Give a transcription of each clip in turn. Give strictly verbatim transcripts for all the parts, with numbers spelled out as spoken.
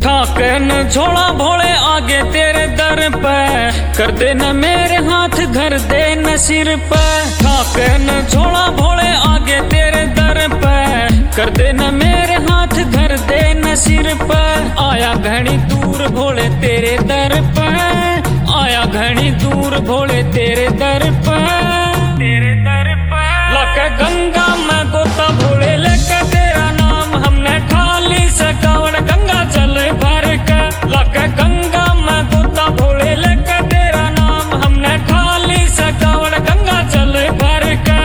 ठाकन झोला भोले आगे तेरे दर पे, कर दे न मेरे हाथ धर दे न सिर पे। ठाकन झोला भोले आगे तेरे दर पे, कर दे न मेरे हाथ धर दे न सिर पे। आया घनी दूर भोले तेरे दर पे, आया घनी दूर भोले तेरे दर पे, तेरे दर पे। लके गंगा में गोता भोले लेके तेरा नाम, हमने ठाली सकावड़ गंगा जल भर के। लके गंगा में गोता भोले लेके तेरा नाम, हमने ठाली सकावड़ गंगा जल भर के।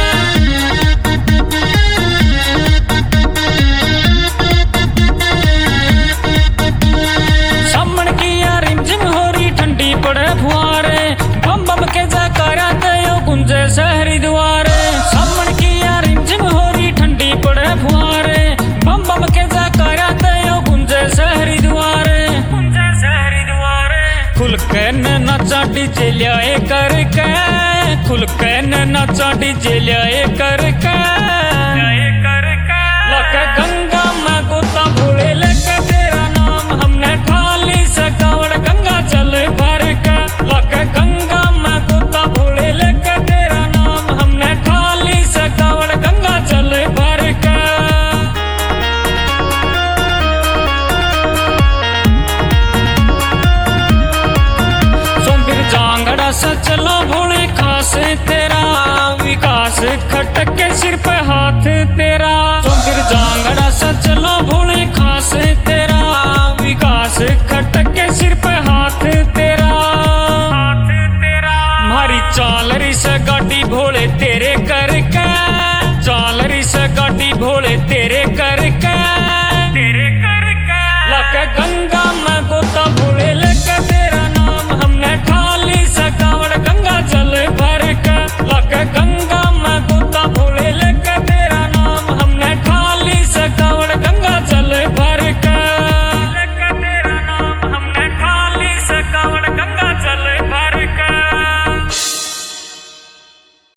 सामन की यार रिमझिम हो रही ठंडी पड़े फुहारे, बम बम के जयकारा दयो गुंजे शहरी द्वारे। सामन की यार रिमझिम हो रही ठंडी पड़े फुहारे, बम बम के जयकारा दयो गुंजे शहरी द्वारे, गुंजे शहरी द्वारे। खुल के न नाचा डीजे ल्याए करके, खुल के न नाचा डीजे ल्याए करके, ल्याए करके। लके गंगा में गोता भोले लेके तेरा नाम, हमने ठाली सकावड़ गंगा जल भर के। लके गंगा में गोता भोले लेके तेरा नाम, हमने ठाली सकावड़ गंगा जल भर के। सोमवीर जांगड़ा सा चला भोले खास तेरा, विकास खटक के सिर पे हाथ तेरा। सोमवीर जांगड़ा सा चला भोले खास तेरा, विकास खटक के सिर पे हाथ तेरा, हाथ तेरा। मारी चाल रही से गाड़ी भोले तेरे करके, चाल रही से गाड़ी भोले तेरे कर